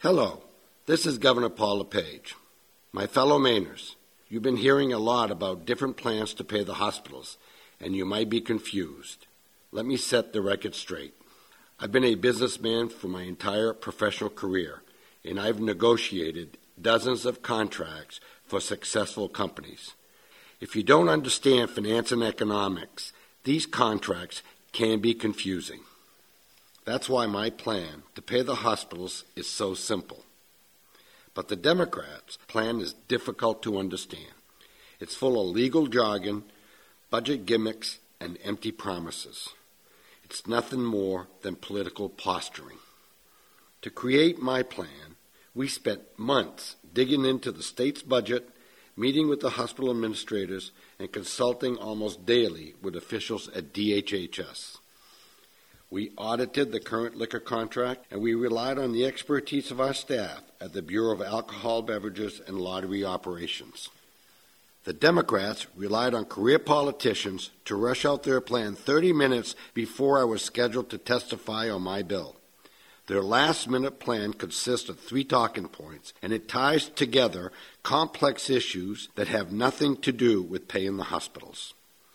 Hello, this is Governor Paul LePage. My fellow Mainers, you've been hearing a lot about different plans to pay the hospitals, and you might be confused. Let me set the record straight. I've been a businessman for my entire professional career, and I've negotiated dozens of contracts for successful companies. If you don't understand finance and economics, these contracts can be confusing. That's why my plan to pay the hospitals is so simple. But the Democrats' plan is difficult to understand. It's full of legal jargon, budget gimmicks, and empty promises. It's nothing more than political posturing. To create my plan, we spent months digging into the state's budget, meeting with the hospital administrators, and consulting almost daily with officials at DHHS. We audited the current liquor contract, and we relied on the expertise of our staff at the Bureau of Alcohol, Beverages, and Lottery Operations. The Democrats relied on career politicians to rush out their plan 30 minutes before I was scheduled to testify on my bill. Their last-minute plan consists of 3 talking points, and it ties together complex issues that have nothing to do with paying the hospitals.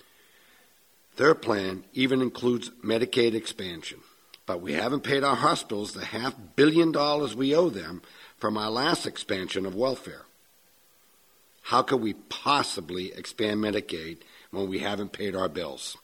Their plan even includes Medicaid expansion, but we haven't paid our hospitals the $500 million we owe them from our last expansion of welfare. How could we possibly expand Medicaid when we haven't paid our bills?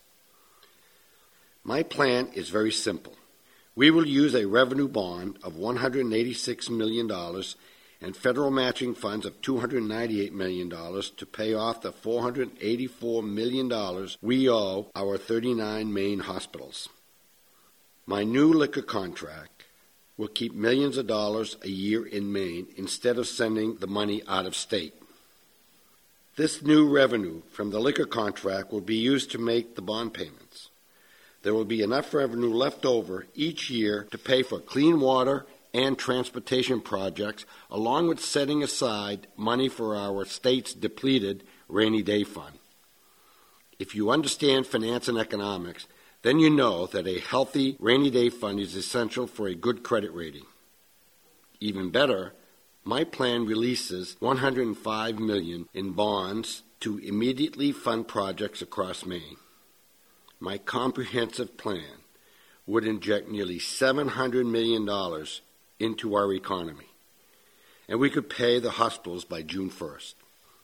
My plan is very simple. We will use a revenue bond of $186 million and federal matching funds of $298 million to pay off the $484 million we owe our 39 Maine hospitals. My new liquor contract will keep millions of dollars a year in Maine instead of sending the money out of state. This new revenue from the liquor contract will be used to make the bond payments. There will be enough revenue left over each year to pay for clean water and transportation projects, along with setting aside money for our state's depleted rainy day fund. If you understand finance and economics, then you know that a healthy rainy day fund is essential for a good credit rating. Even better, my plan releases $105 million in bonds to immediately fund projects across Maine. My comprehensive plan would inject nearly $700 million into our economy, and we could pay the hospitals by June 1st.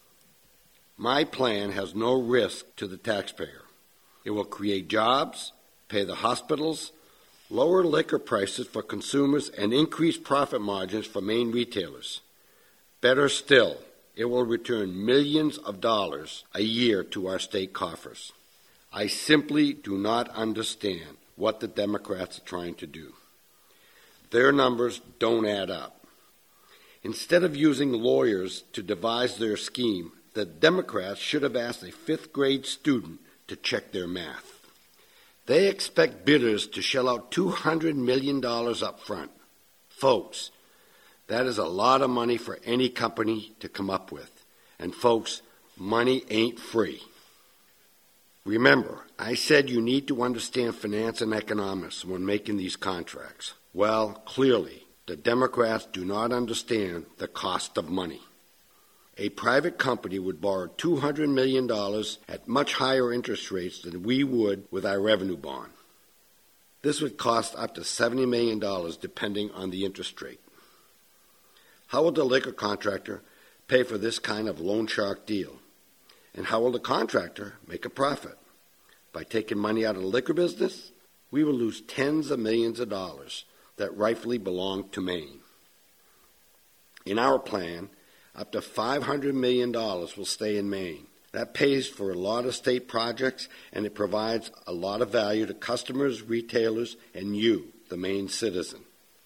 My plan has no risk to the taxpayer. It will create jobs, pay the hospitals, lower liquor prices for consumers, and increase profit margins for Maine retailers. Better still, it will return millions of dollars a year to our state coffers. I simply do not understand what the Democrats are trying to do. Their numbers don't add up. Instead of using lawyers to devise their scheme, the Democrats should have asked a 5th grade student to check their math. They expect bidders to shell out $200 million up front. Folks, that is a lot of money for any company to come up with. And folks, money ain't free. Remember, I said you need to understand finance and economics when making these contracts. Well, clearly, the Democrats do not understand the cost of money. A private company would borrow $200 million at much higher interest rates than we would with our revenue bond. This would cost up to $70 million depending on the interest rate. How will the liquor contractor pay for this kind of loan shark deal? And how will the contractor make a profit? By taking money out of the liquor business, we will lose tens of millions of dollars that rightfully belong to Maine. In our plan, up to $500 million will stay in Maine. That pays for a lot of state projects, and it provides a lot of value to customers, retailers, and you, the Maine citizen.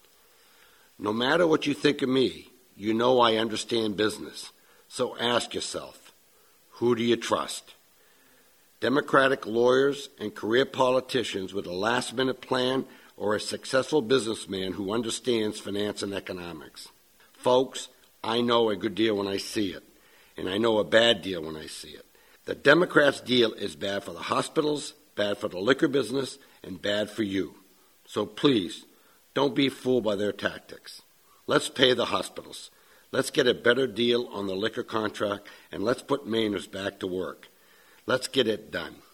No matter what you think of me, you know I understand business. So ask yourself, who do you trust? Democratic lawyers and career politicians with a last-minute plan, or a successful businessman who understands finance and economics? Folks, I know a good deal when I see it, and I know a bad deal when I see it. The Democrats' deal is bad for the hospitals, bad for the liquor business, and bad for you. So please, don't be fooled by their tactics. Let's pay the hospitals. Let's get a better deal on the liquor contract, and let's put Mainers back to work. Let's get it done.